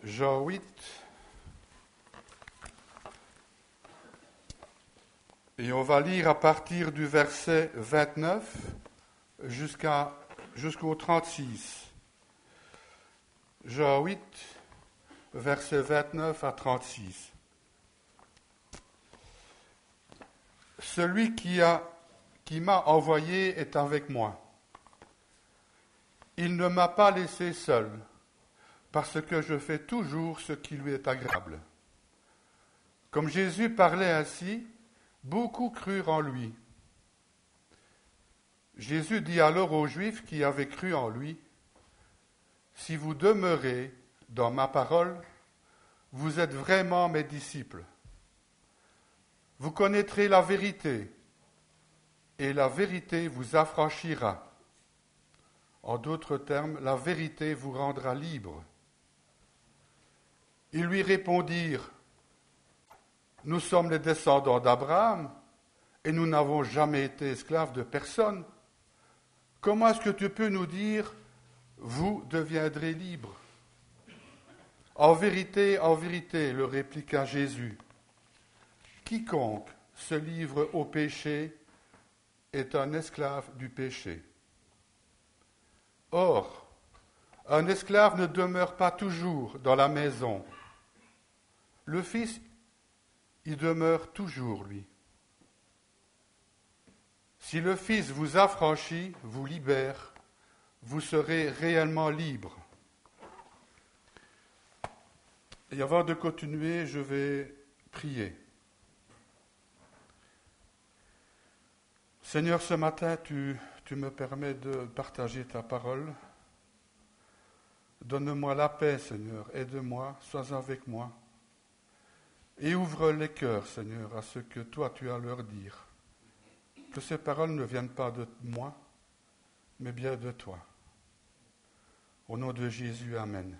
Jean 8, et on va lire à partir du verset 29 jusqu'au 36. Jean 8, verset 29 à 36. Celui qui m'a envoyé est avec moi. Il ne m'a pas laissé seul, parce que je fais toujours ce qui lui est agréable. Comme Jésus parlait ainsi, beaucoup crurent en lui. Jésus dit alors aux Juifs qui avaient cru en lui, « Si vous demeurez dans ma parole, vous êtes vraiment mes disciples. Vous connaîtrez la vérité, et la vérité vous affranchira. En d'autres termes, la vérité vous rendra libre. » Ils lui répondirent, « Nous sommes les descendants d'Abraham, et nous n'avons jamais été esclaves de personne. Comment est-ce que tu peux nous dire, vous deviendrez libres ? En vérité, leur répliqua Jésus, quiconque se livre au péché est un esclave du péché. Or, un esclave ne demeure pas toujours dans la maison. Le Fils y demeure toujours, lui. Si le Fils vous affranchit, vous libère, vous serez réellement libre. Et avant de continuer, je vais prier. Seigneur, ce matin, tu me permets de partager ta parole. Donne-moi la paix, Seigneur, aide-moi, sois avec moi. Et ouvre les cœurs, Seigneur, à ce que toi tu as à leur dire. Que ces paroles ne viennent pas de moi, mais bien de toi. Au nom de Jésus, Amen.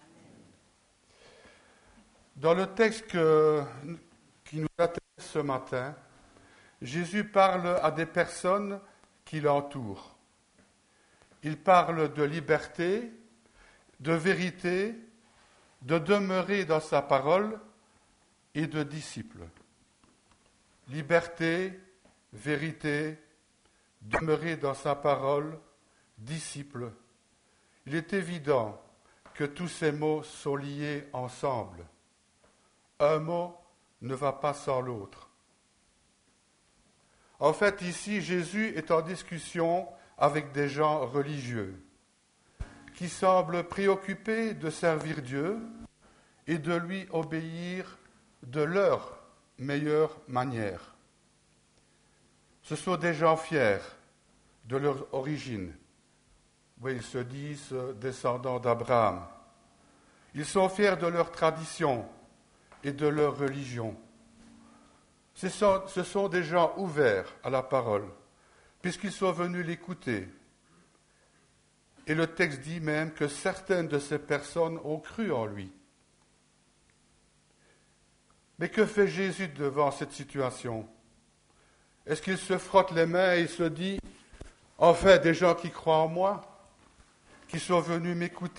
Dans le texte qui nous intéresse ce matin, Jésus parle à des personnes qui l'entourent. Il parle de liberté, de vérité, de demeurer dans sa parole et de disciples. Liberté, vérité, demeurer dans sa parole, disciples. Il est évident que tous ces mots sont liés ensemble. Un mot ne va pas sans l'autre. En fait, ici, Jésus est en discussion avec des gens religieux qui semblent préoccupés de servir Dieu et de lui obéir de leur meilleure manière. Ce sont des gens fiers de leur origine. Oui, ils se disent descendants d'Abraham. Ils sont fiers de leur tradition et de leur religion. Ce sont des gens ouverts à la parole, puisqu'ils sont venus l'écouter. Et le texte dit même que certaines de ces personnes ont cru en lui. Mais que fait Jésus devant cette situation ? Est-ce qu'il se frotte les mains et se dit, enfin, des gens qui croient en moi, qui sont venus m'écouter ?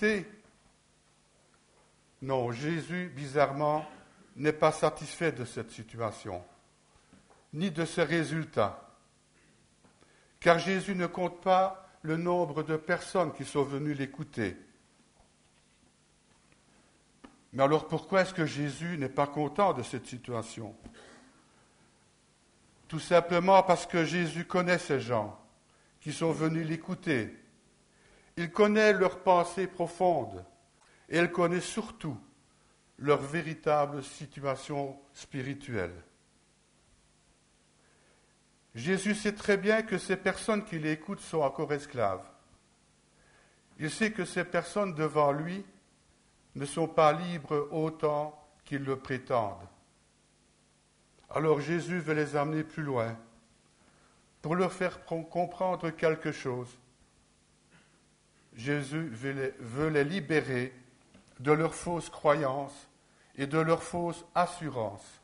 Non, Jésus, bizarrement, n'est pas satisfait de cette situation, ni de ce résultat. Car Jésus ne compte pas le nombre de personnes qui sont venues l'écouter. Mais alors pourquoi est-ce que Jésus n'est pas content de cette situation ? Tout simplement parce que Jésus connaît ces gens qui sont venus l'écouter. Il connaît leurs pensées profondes et il connaît surtout leur véritable situation spirituelle. Jésus sait très bien que ces personnes qui l'écoutent sont encore esclaves. Il sait que ces personnes devant lui ne sont pas libres autant qu'ils le prétendent. Alors Jésus veut les amener plus loin pour leur faire comprendre quelque chose. Jésus veut les libérer de leurs fausses croyances et de leurs fausses assurances.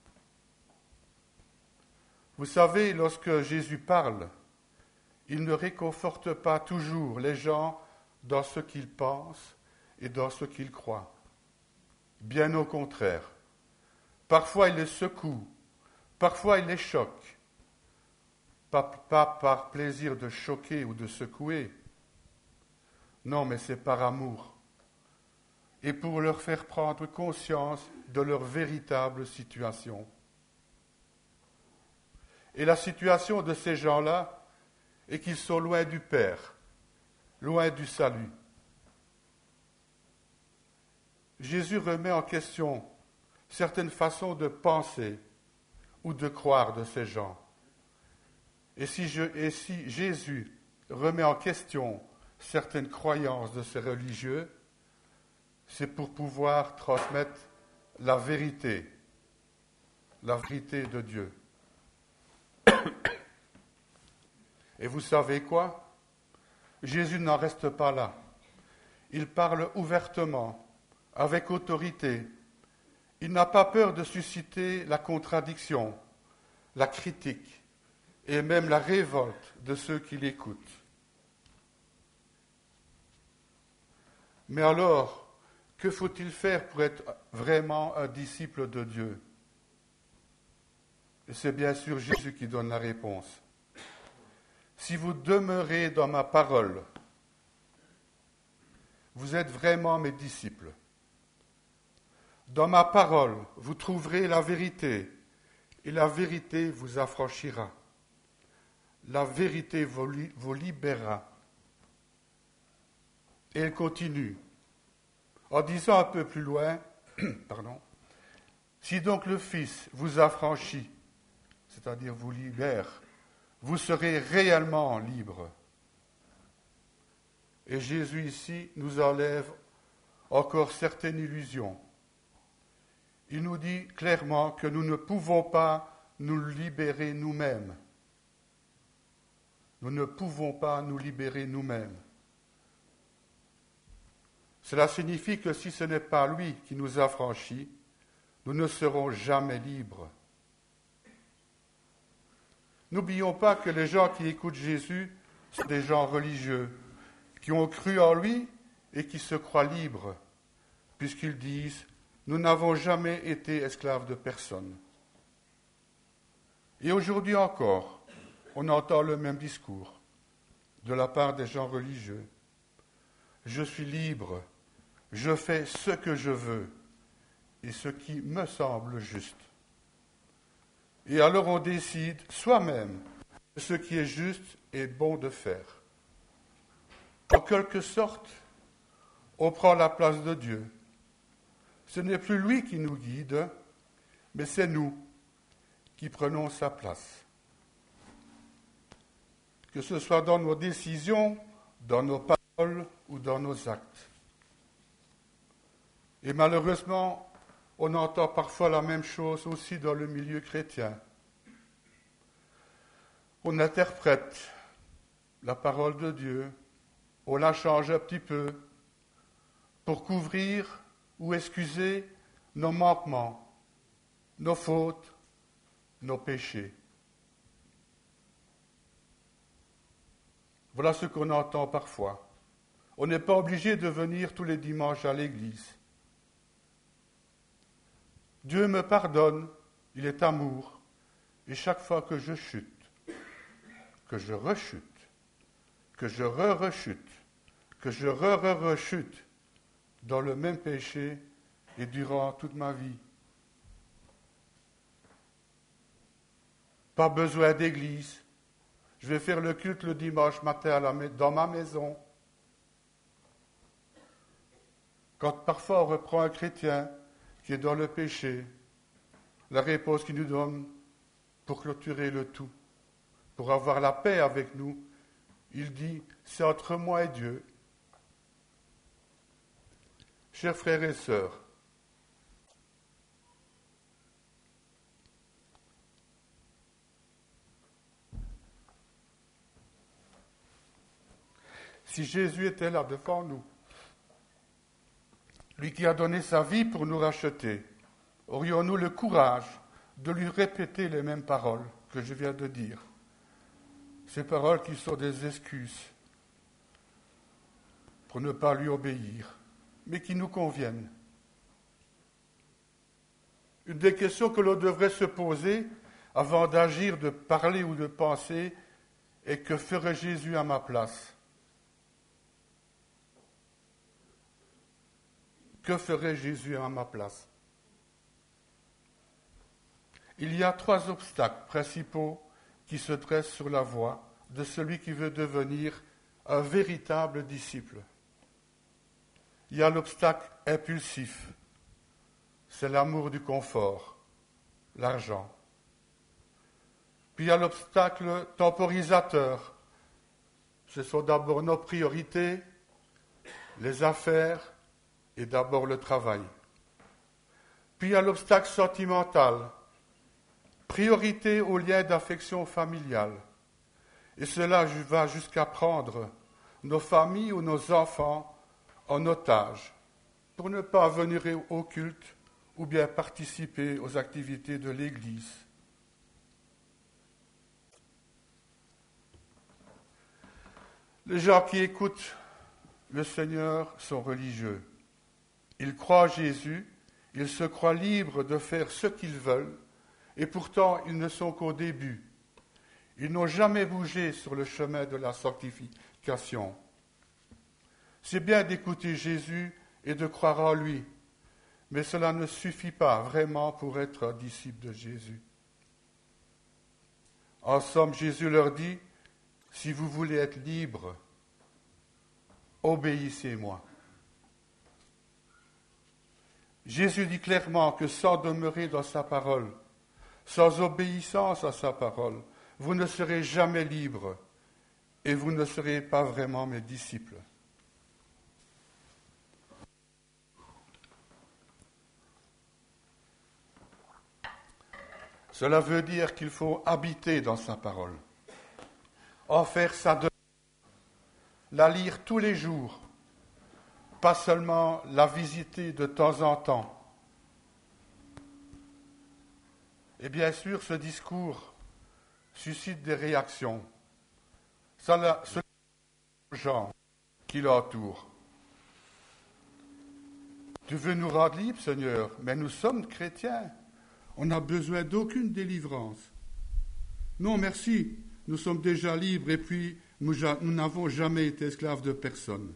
Vous savez, lorsque Jésus parle, il ne réconforte pas toujours les gens dans ce qu'ils pensent et dans ce qu'ils croient. Bien au contraire. Parfois il les secoue, parfois il les choque. Pas par plaisir de choquer ou de secouer. Non, mais c'est par amour. Et pour leur faire prendre conscience de leur véritable situation. Et la situation de ces gens-là est qu'ils sont loin du Père, loin du salut. Jésus remet en question certaines façons de penser ou de croire de ces gens. Et si Jésus remet en question certaines croyances de ces religieux, c'est pour pouvoir transmettre la vérité de Dieu. Et vous savez quoi? Jésus n'en reste pas là. Il parle ouvertement, avec autorité. Il n'a pas peur de susciter la contradiction, la critique et même la révolte de ceux qui l'écoutent. Mais alors, que faut-il faire pour être vraiment un disciple de Dieu? Et c'est bien sûr Jésus qui donne la réponse. Si vous demeurez dans ma parole, vous êtes vraiment mes disciples. Dans ma parole, vous trouverez la vérité, et la vérité vous affranchira. La vérité vous libérera. Et elle continue, en disant un peu plus loin, si donc le Fils vous affranchit, c'est-à-dire vous libère, vous serez réellement libre. Et Jésus ici nous enlève encore certaines illusions. Il nous dit clairement que nous ne pouvons pas nous libérer nous-mêmes. Nous ne pouvons pas nous libérer nous-mêmes. Cela signifie que si ce n'est pas lui qui nous affranchit, nous ne serons jamais libres. N'oublions pas que les gens qui écoutent Jésus sont des gens religieux, qui ont cru en lui et qui se croient libres, puisqu'ils disent « Nous n'avons jamais été esclaves de personne ». Et aujourd'hui encore, on entend le même discours de la part des gens religieux. Je suis libre, je fais ce que je veux et ce qui me semble juste. Et alors on décide soi-même ce qui est juste et bon de faire. En quelque sorte, on prend la place de Dieu. Ce n'est plus lui qui nous guide, mais c'est nous qui prenons sa place. Que ce soit dans nos décisions, dans nos paroles ou dans nos actes. Et malheureusement, on entend parfois la même chose aussi dans le milieu chrétien. On interprète la parole de Dieu, on la change un petit peu pour couvrir ou excuser nos manquements, nos fautes, nos péchés. Voilà ce qu'on entend parfois. On n'est pas obligé de venir tous les dimanches à l'église. Dieu me pardonne, il est amour, et chaque fois que je chute, que je rechute, que je re-rechute, que je re-rechute dans le même péché et durant toute ma vie. Pas besoin d'église. Je vais faire le culte le dimanche matin dans ma maison. Quand parfois on reprend un chrétien qui est dans le péché, la réponse qu'il nous donne pour clôturer le tout, pour avoir la paix avec nous, il dit, c'est entre moi et Dieu. Chers frères et sœurs, si Jésus était là devant nous, lui qui a donné sa vie pour nous racheter, aurions-nous le courage de lui répéter les mêmes paroles que je viens de dire? Ces paroles qui sont des excuses pour ne pas lui obéir, mais qui nous conviennent. Une des questions que l'on devrait se poser avant d'agir, de parler ou de penser est: que ferait Jésus à ma place? Que ferait Jésus à ma place? Il y a 3 obstacles principaux qui se dressent sur la voie de celui qui veut devenir un véritable disciple. Il y a l'obstacle impulsif, c'est l'amour du confort, l'argent. Puis il y a l'obstacle temporisateur, ce sont d'abord nos priorités, les affaires et d'abord le travail. Puis il y a l'obstacle sentimental, priorité aux liens d'affection familiale. Et cela va jusqu'à prendre nos familles ou nos enfants en otage pour ne pas venir au culte ou bien participer aux activités de l'Église. Les gens qui écoutent le Seigneur sont religieux. Ils croient en Jésus, ils se croient libres de faire ce qu'ils veulent, et pourtant ils ne sont qu'au début. Ils n'ont jamais bougé sur le chemin de la sanctification. C'est bien d'écouter Jésus et de croire en lui, mais cela ne suffit pas vraiment pour être un disciple de Jésus. En somme, Jésus leur dit: si vous voulez être libres, obéissez-moi. Jésus dit clairement que sans demeurer dans sa parole, sans obéissance à sa parole, vous ne serez jamais libres et vous ne serez pas vraiment mes disciples. Cela veut dire qu'il faut habiter dans sa parole, en faire sa demeure, la lire tous les jours, pas seulement la visiter de temps en temps. Et bien sûr, ce discours suscite des réactions. Cela aux gens qui l'entourent. Tu veux nous rendre libres, Seigneur, mais nous sommes chrétiens. On n'a besoin d'aucune délivrance. Non, merci, nous sommes déjà libres et puis nous n'avons jamais été esclaves de personne.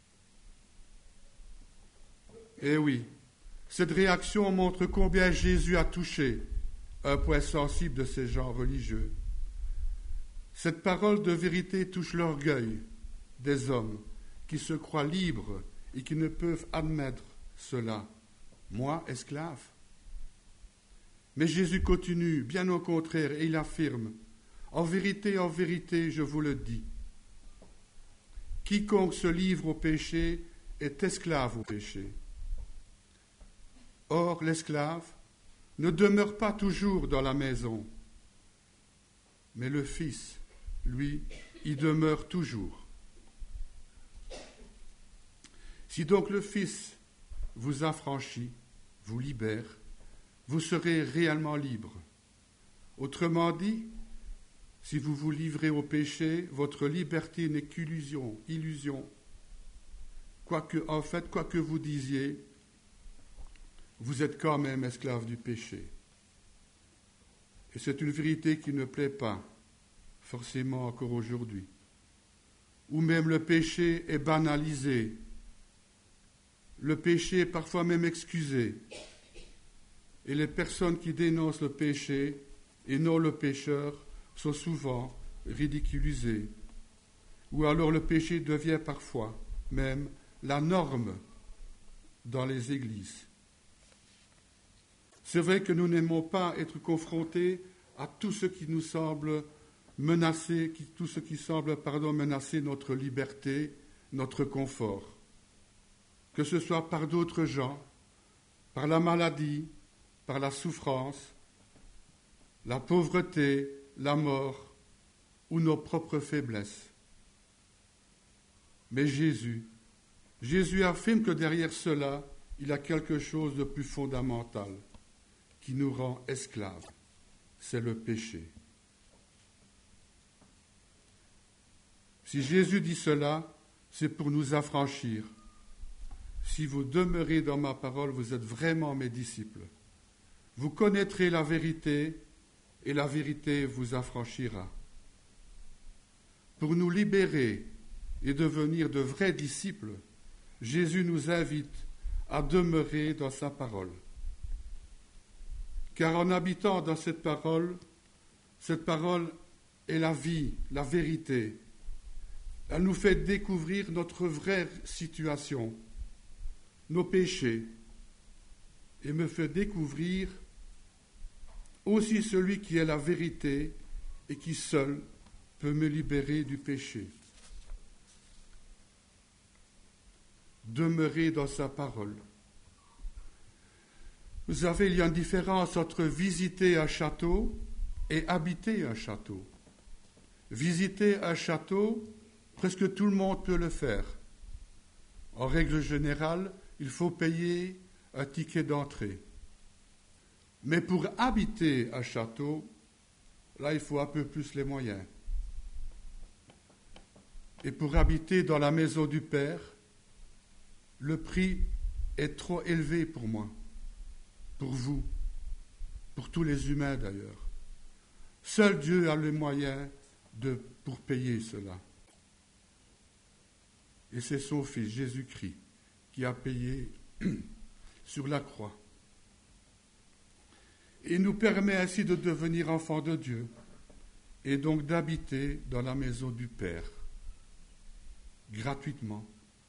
Eh oui, cette réaction montre combien Jésus a touché un point sensible de ces gens religieux. Cette parole de vérité touche l'orgueil des hommes qui se croient libres et qui ne peuvent admettre cela. Moi, esclave? Mais Jésus continue, bien au contraire, et il affirme: en vérité, je vous le dis, quiconque se livre au péché est esclave au péché. Or, l'esclave ne demeure pas toujours dans la maison, mais le Fils, lui, y demeure toujours. Si donc le Fils vous affranchit, vous libère, vous serez réellement libre. Autrement dit, si vous vous livrez au péché, votre liberté n'est qu'illusion. Quoi que vous disiez, vous êtes quand même esclave du péché. Et c'est une vérité qui ne plaît pas forcément encore aujourd'hui. Ou même le péché est banalisé. Le péché est parfois même excusé. Et les personnes qui dénoncent le péché et non le pécheur sont souvent ridiculisées. Ou alors le péché devient parfois même la norme dans les églises. C'est vrai que nous n'aimons pas être confrontés à tout ce qui nous semble menacer, menacer notre liberté, notre confort. Que ce soit par d'autres gens, par la maladie, par la souffrance, la pauvreté, la mort ou nos propres faiblesses. Mais Jésus affirme que derrière cela, il y a quelque chose de plus fondamental qui nous rend esclaves. C'est le péché. Si Jésus dit cela, c'est pour nous affranchir. Si vous demeurez dans ma parole, vous êtes vraiment mes disciples. Vous connaîtrez la vérité, et la vérité vous affranchira. Pour nous libérer et devenir de vrais disciples, Jésus nous invite à demeurer dans sa parole. Car en habitant dans cette parole est la vie, la vérité. Elle nous fait découvrir notre vraie situation, nos péchés, et me fait découvrir aussi celui qui est la vérité et qui seul peut me libérer du péché. Demeurer dans sa parole. Vous savez, il y a une différence entre visiter un château et habiter un château. Visiter un château, presque tout le monde peut le faire. En règle générale, il faut payer un ticket d'entrée. Mais pour habiter un château, là, il faut un peu plus les moyens. Et pour habiter dans la maison du Père, le prix est trop élevé pour moi, pour vous, pour tous les humains d'ailleurs. Seul Dieu a les moyens pour payer cela. Et c'est son Fils, Jésus-Christ, qui a payé sur la croix. Et nous permet ainsi de devenir enfants de Dieu et donc d'habiter dans la maison du Père, gratuitement.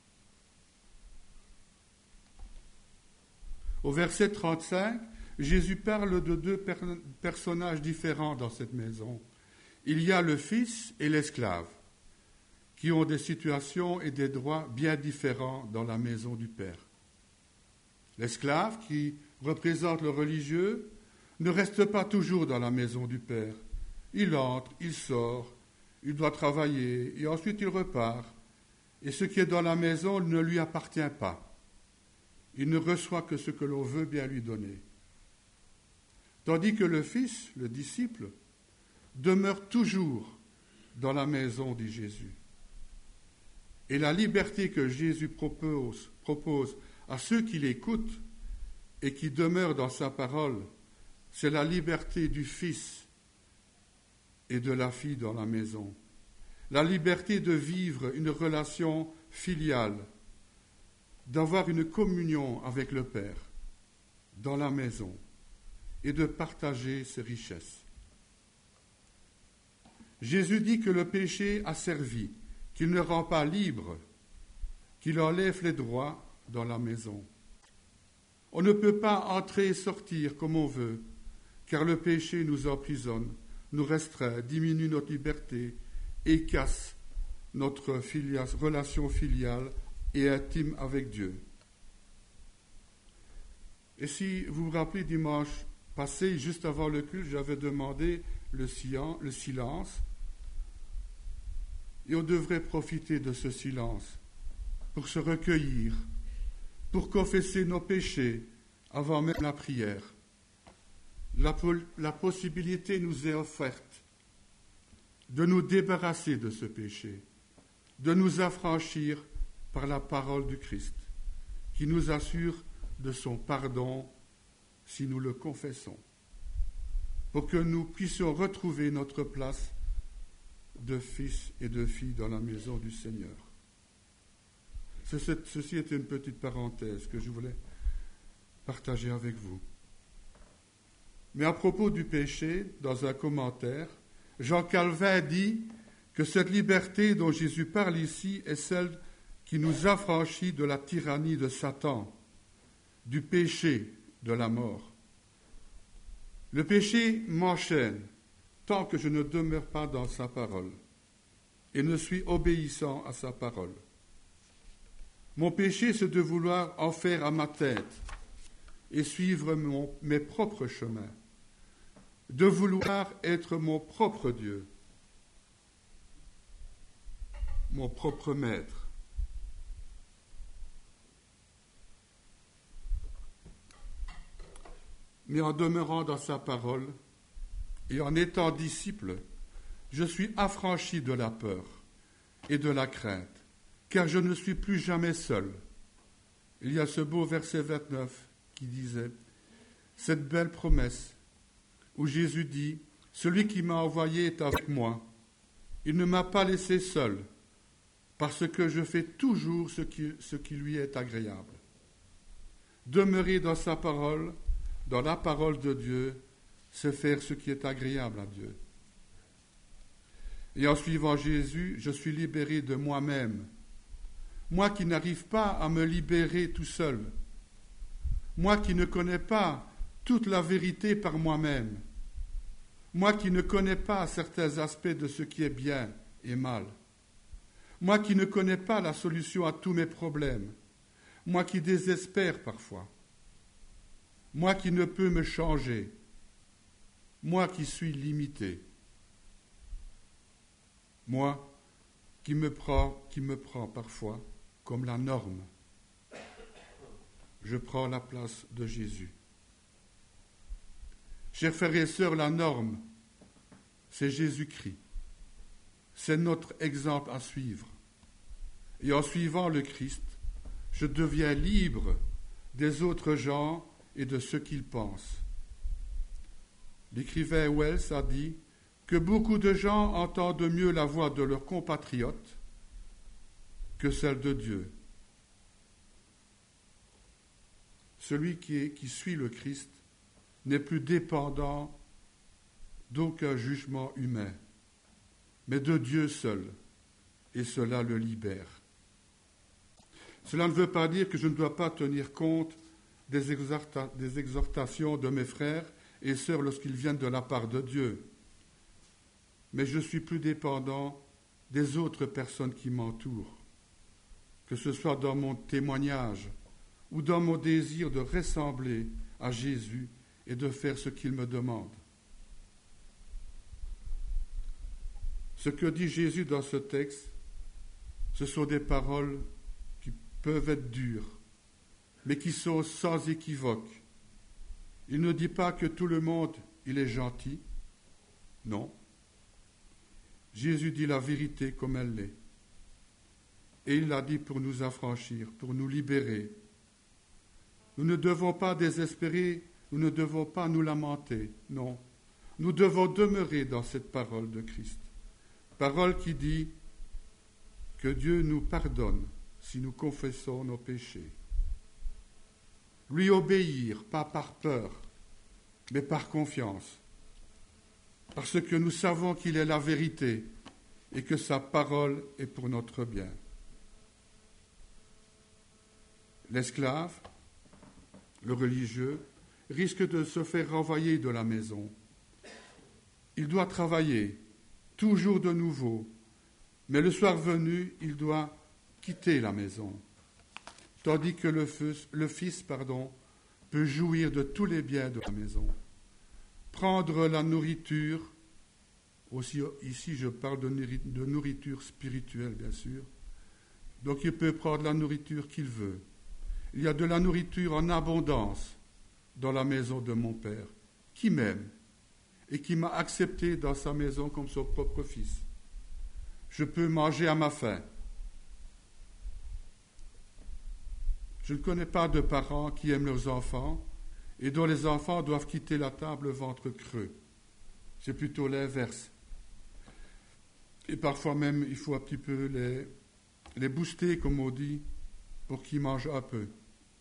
Au verset 35, Jésus parle de deux personnages différents dans cette maison. Il y a le Fils et l'esclave, qui ont des situations et des droits bien différents dans la maison du Père. L'esclave, qui représente le religieux, ne reste pas toujours dans la maison du Père. Il entre, il sort, il doit travailler, et ensuite il repart. Et ce qui est dans la maison ne lui appartient pas. Il ne reçoit que ce que l'on veut bien lui donner. Tandis que le Fils, le disciple, demeure toujours dans la maison, dit Jésus. Et la liberté que Jésus propose à ceux qui l'écoutent et qui demeurent dans sa parole, c'est la liberté du Fils et de la fille dans la maison. La liberté de vivre une relation filiale, d'avoir une communion avec le Père dans la maison et de partager ses richesses. Jésus dit que le péché a servi, qu'il ne rend pas libre, qu'il enlève les droits dans la maison. On ne peut pas entrer et sortir comme on veut, car le péché nous emprisonne, nous restreint, diminue notre liberté et casse notre relation filiale et intime avec Dieu. Et si vous vous rappelez, dimanche passé, juste avant le culte, j'avais demandé le silence, et on devrait profiter de ce silence pour se recueillir, pour confesser nos péchés avant même la prière. La possibilité nous est offerte de nous débarrasser de ce péché, de nous affranchir par la parole du Christ, qui nous assure de son pardon si nous le confessons, pour que nous puissions retrouver notre place de fils et de filles dans la maison du Seigneur. Ceci est une petite parenthèse que je voulais partager avec vous. Mais à propos du péché, dans un commentaire, Jean Calvin dit que cette liberté dont Jésus parle ici est celle qui nous affranchit de la tyrannie de Satan, du péché, de la mort. Le péché m'enchaîne tant que je ne demeure pas dans sa parole et ne suis obéissant à sa parole. Mon péché, c'est de vouloir en faire à ma tête et suivre mes propres chemins, de vouloir être mon propre Dieu, mon propre maître. Mais en demeurant dans sa parole et en étant disciple, je suis affranchi de la peur et de la crainte, car je ne suis plus jamais seul. Il y a ce beau verset 29 qui disait cette belle promesse où Jésus dit « Celui qui m'a envoyé est avec moi. Il ne m'a pas laissé seul, parce que je fais toujours ce qui lui est agréable. » Demeurer dans sa parole, dans la parole de Dieu, c'est faire ce qui est agréable à Dieu. Et en suivant Jésus, je suis libéré de moi-même. Moi qui n'arrive pas à me libérer tout seul. Moi qui ne connais pas toute la vérité par moi-même. Moi qui ne connais pas certains aspects de ce qui est bien et mal. Moi qui ne connais pas la solution à tous mes problèmes. Moi qui désespère parfois. Moi qui ne peux me changer. Moi qui suis limité. Moi qui me prend parfois comme la norme. Je prends la place de Jésus. Chers frères et sœurs, la norme, c'est Jésus-Christ. C'est notre exemple à suivre. Et en suivant le Christ, je deviens libre des autres gens et de ce qu'ils pensent. L'écrivain Wells a dit que beaucoup de gens entendent mieux la voix de leurs compatriotes que celle de Dieu. Celui qui suit le Christ n'est plus dépendant d'aucun jugement humain, mais de Dieu seul, et cela le libère. Cela ne veut pas dire que je ne dois pas tenir compte des exhortations de mes frères et sœurs lorsqu'ils viennent de la part de Dieu, mais je suis plus dépendant des autres personnes qui m'entourent, que ce soit dans mon témoignage ou dans mon désir de ressembler à Jésus et de faire ce qu'il me demande. Ce que dit Jésus dans ce texte, ce sont des paroles qui peuvent être dures, mais qui sont sans équivoque. Il ne dit pas que tout le monde, il est gentil. Non. Jésus dit la vérité comme elle l'est. Et il l'a dit pour nous affranchir, pour nous libérer. Nous ne devons pas désespérer, nous ne devons pas nous lamenter, non. Nous devons demeurer dans cette parole de Christ. Parole qui dit que Dieu nous pardonne si nous confessons nos péchés. Lui obéir, pas par peur, mais par confiance. Parce que nous savons qu'il est la vérité et que sa parole est pour notre bien. L'esclave, le religieux, risque de se faire renvoyer de la maison. Il doit travailler, toujours de nouveau, mais le soir venu, il doit quitter la maison, tandis que le fils peut jouir de tous les biens de la maison. Prendre la nourriture, aussi ici je parle de nourriture spirituelle bien sûr, donc il peut prendre la nourriture qu'il veut. Il y a de la nourriture en abondance dans la maison de mon Père, qui m'aime et qui m'a accepté dans sa maison comme son propre fils. Je peux manger à ma faim. Je ne connais pas de parents qui aiment leurs enfants et dont les enfants doivent quitter la table ventre creux. C'est plutôt l'inverse. Et parfois même, il faut un petit peu les booster, comme on dit, pour qu'ils mangent un peu.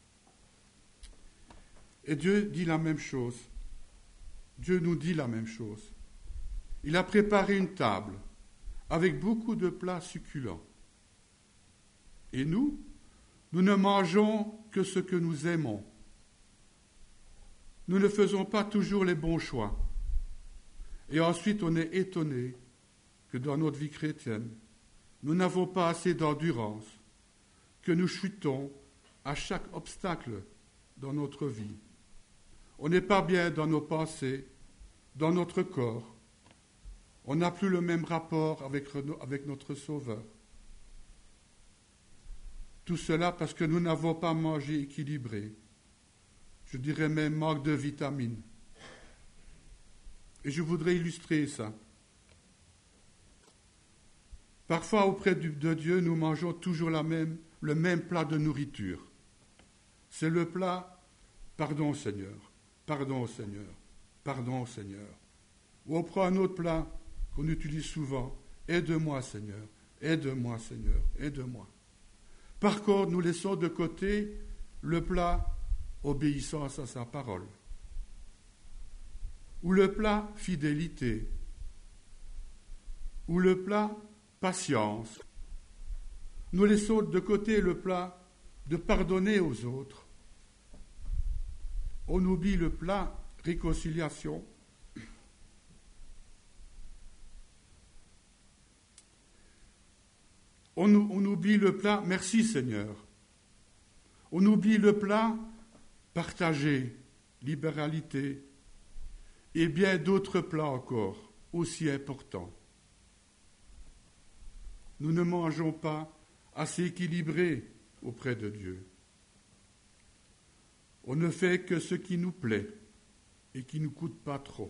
Et Dieu dit la même chose. Dieu nous dit la même chose. Il a préparé une table avec beaucoup de plats succulents. Et nous ne mangeons que ce que nous aimons. Nous ne faisons pas toujours les bons choix. Et ensuite, on est étonné que dans notre vie chrétienne, nous n'avons pas assez d'endurance, que nous chutons à chaque obstacle dans notre vie. On n'est pas bien dans nos pensées, dans notre corps. On n'a plus le même rapport avec notre Sauveur. Tout cela parce que nous n'avons pas mangé équilibré. Je dirais même manque de vitamines. Et je voudrais illustrer ça. Parfois, auprès de Dieu, nous mangeons toujours le même plat de nourriture. C'est le plat « Pardon Seigneur ». Pardon Seigneur, pardon Seigneur. Ou on prend un autre plat qu'on utilise souvent. Aide-moi Seigneur, aide-moi Seigneur, aide-moi. Par contre, nous laissons de côté le plat obéissance à sa parole. Ou le plat fidélité. Ou le plat patience. Nous laissons de côté le plat de pardonner aux autres. On oublie le plat réconciliation. On oublie le plat merci Seigneur. On oublie le plat partager, libéralité, et bien d'autres plats encore aussi importants. Nous ne mangeons pas assez équilibré auprès de Dieu. On ne fait que ce qui nous plaît et qui ne nous coûte pas trop.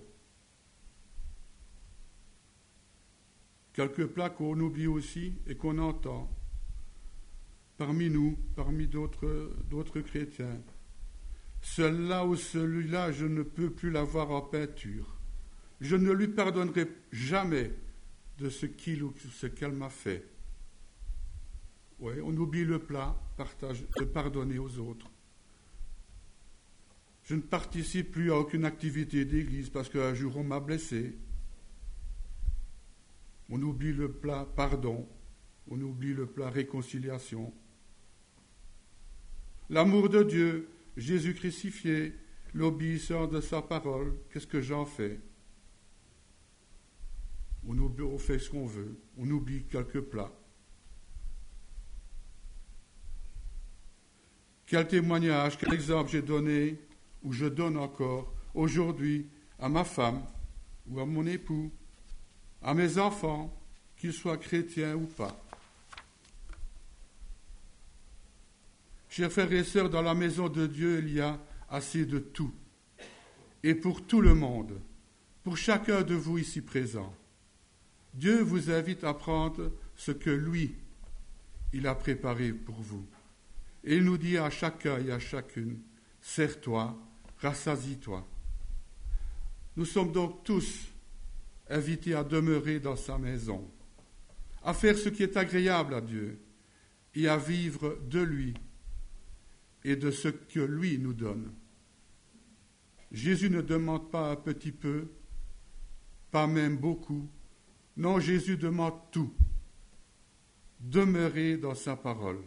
Quelques plats qu'on oublie aussi et qu'on entend parmi nous, parmi d'autres chrétiens. Celle-là ou celui-là, je ne peux plus l'avoir en peinture. Je ne lui pardonnerai jamais de ce qu'il ou ce qu'elle m'a fait. Oui, on oublie le plat, de pardonner aux autres. Je ne participe plus à aucune activité d'église parce qu'un jour on m'a blessé. On oublie le plat pardon, on oublie le plat réconciliation. L'amour de Dieu, Jésus crucifié, l'obéissance de sa parole, qu'est-ce que j'en fais? On fait ce qu'on veut, on oublie quelques plats. Quel témoignage, quel exemple j'ai donné, ou je donne encore aujourd'hui à ma femme, ou à mon époux, à mes enfants, qu'ils soient chrétiens ou pas. Chers frères et sœurs, dans la maison de Dieu, il y a assez de tout. Et pour tout le monde, pour chacun de vous ici présents. Dieu vous invite à prendre ce que lui, il a préparé pour vous. Et il nous dit à chacun et à chacune, sers-toi, rassasie-toi. Nous sommes donc tous invités à demeurer dans sa maison, à faire ce qui est agréable à Dieu et à vivre de lui et de ce que lui nous donne. Jésus ne demande pas un petit peu, pas même beaucoup. Non, Jésus demande tout. Demeurer dans sa parole.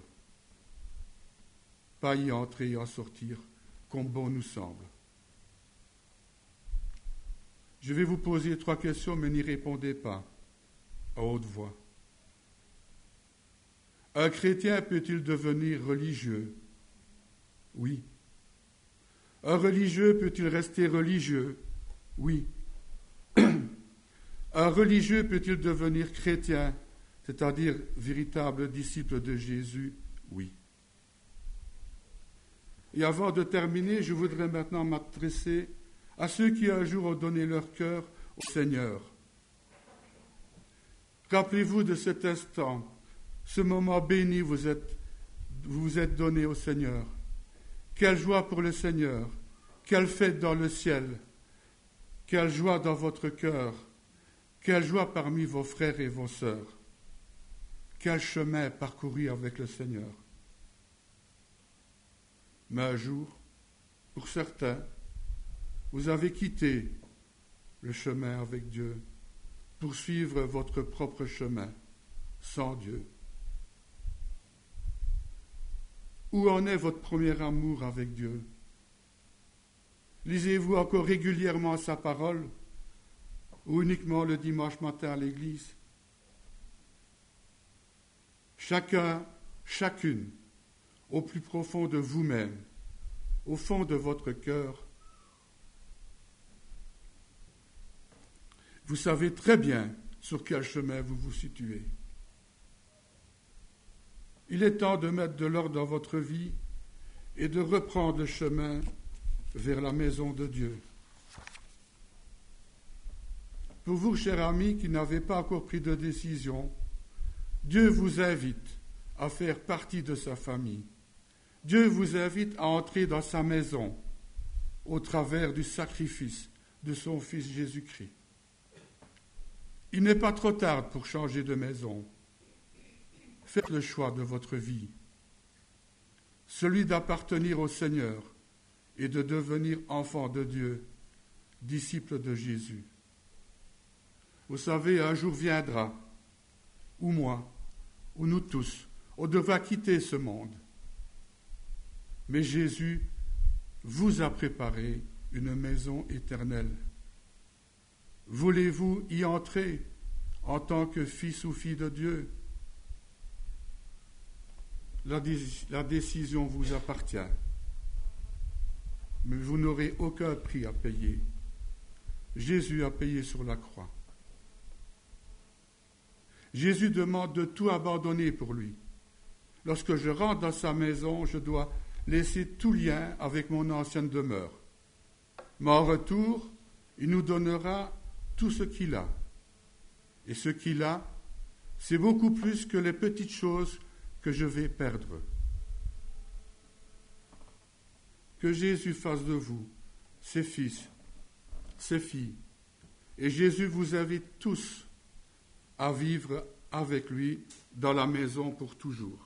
Pas y entrer et en sortir comme bon nous semble. Je vais vous poser 3 questions, mais n'y répondez pas à haute voix. Un chrétien peut-il devenir religieux? Oui. Un religieux peut-il rester religieux? Oui. Un religieux peut-il devenir chrétien, c'est-à-dire véritable disciple de Jésus? Oui. Et avant de terminer, je voudrais maintenant m'adresser à ceux qui un jour ont donné leur cœur au Seigneur. Rappelez-vous de cet instant, ce moment béni vous vous êtes donné au Seigneur. Quelle joie pour le Seigneur, quelle fête dans le ciel, quelle joie dans votre cœur, quelle joie parmi vos frères et vos sœurs, quel chemin parcouru avec le Seigneur. Mais un jour, pour certains, vous avez quitté le chemin avec Dieu pour suivre votre propre chemin sans Dieu. Où en est votre premier amour avec Dieu? Lisez-vous encore régulièrement sa parole ou uniquement le dimanche matin à l'église? Chacun, chacune, au plus profond de vous-même, au fond de votre cœur, vous savez très bien sur quel chemin vous vous situez. Il est temps de mettre de l'ordre dans votre vie et de reprendre le chemin vers la maison de Dieu. Pour vous, chers amis, qui n'avez pas encore pris de décision, Dieu vous invite à faire partie de sa famille. Dieu vous invite à entrer dans sa maison, au travers du sacrifice de son Fils Jésus-Christ. Il n'est pas trop tard pour changer de maison. Faites le choix de votre vie, celui d'appartenir au Seigneur et de devenir enfant de Dieu, disciple de Jésus. Vous savez, un jour viendra où moi, où nous tous, on devra quitter ce monde. Mais Jésus vous a préparé une maison éternelle. Voulez-vous y entrer en tant que fils ou fille de Dieu? La décision vous appartient, mais vous n'aurez aucun prix à payer. Jésus a payé sur la croix. Jésus demande de tout abandonner pour lui. Lorsque je rentre dans sa maison, je dois laisser tout lien avec mon ancienne demeure. Mais en retour, il nous donnera tout ce qu'il a. Et ce qu'il a, c'est beaucoup plus que les petites choses que je vais perdre. Que Jésus fasse de vous ses fils, ses filles. Et Jésus vous invite tous à vivre avec lui dans la maison pour toujours.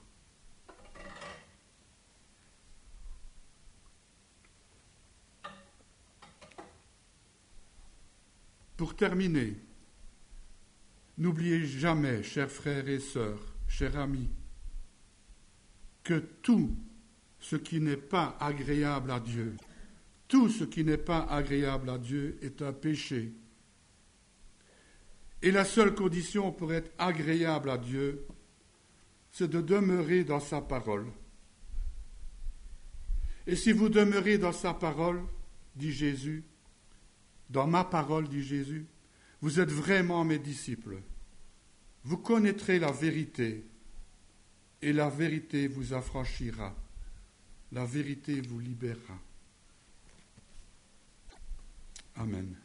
Pour terminer, n'oubliez jamais, chers frères et sœurs, chers amis, que tout ce qui n'est pas agréable à Dieu, tout ce qui n'est pas agréable à Dieu est un péché. Et la seule condition pour être agréable à Dieu, c'est de demeurer dans sa parole. Et si vous demeurez dans sa parole, dit Jésus, dans ma parole, dit Jésus, vous êtes vraiment mes disciples. Vous connaîtrez la vérité, et la vérité vous affranchira. La vérité vous libérera. Amen.